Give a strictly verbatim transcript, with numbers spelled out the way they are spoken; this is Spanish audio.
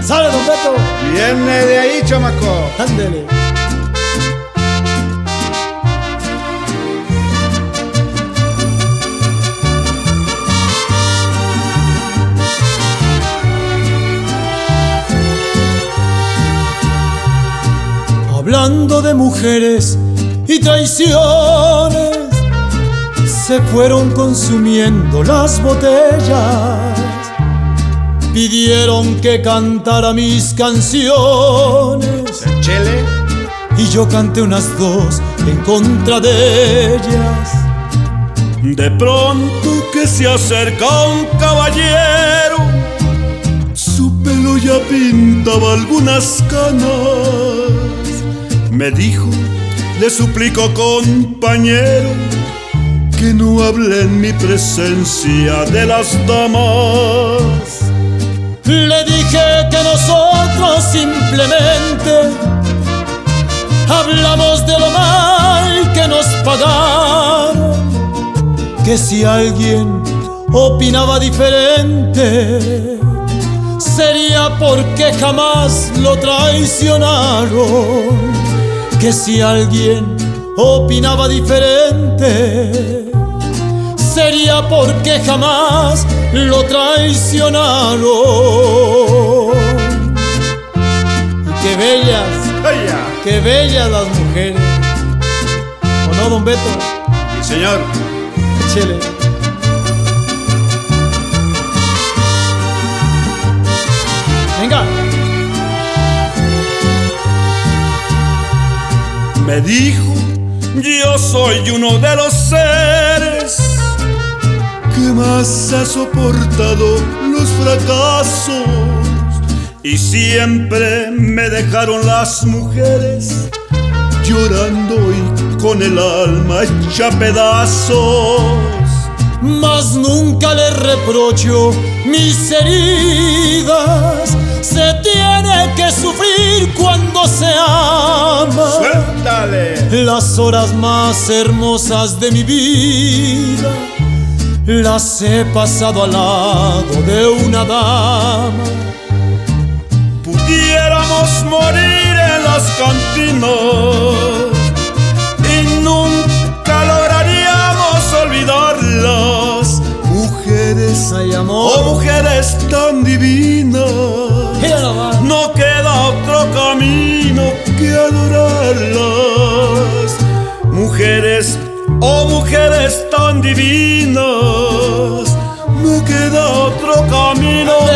¿Sabe, don Beto? Viene de ahí, chamaco. Ándele. Hablando de mujeres y traiciones, se fueron consumiendo las botellas. Pidieron que cantara mis canciones, Chele. y yo canté unas dos en contra de ellas. De pronto que se acerca un caballero, su pelo ya pintaba algunas canas. Me dijo, le suplico compañero, que no hable en mi presencia de las damas. Le dije que nosotros simplemente hablamos de lo mal que nos pagaron, que si alguien opinaba diferente sería porque jamás lo traicionaron. Que si alguien opinaba diferente sería porque jamás lo traicionaron. Y qué bellas, ¡Aya! qué bellas las mujeres. ¿O no, don Beto? Sí, señor. Échele. Venga. Me dijo, yo soy uno de los seres que más ha soportado los fracasos, y siempre me dejaron las mujeres llorando y con el alma hecha pedazos. Mas nunca le reprocho mis heridas. Se tiene que sufrir cuando se ama. Suéltale. Las horas más hermosas de mi vida las he pasado al lado de una dama. Pudiéramos morir en las cantinas y nunca lograríamos olvidarlas. Mujeres, Ay, amor. oh mujeres tan divinas, Mira nomás. no queda otro camino que adorarlas. Mujeres, oh mujeres tan divinas, no queda otro camino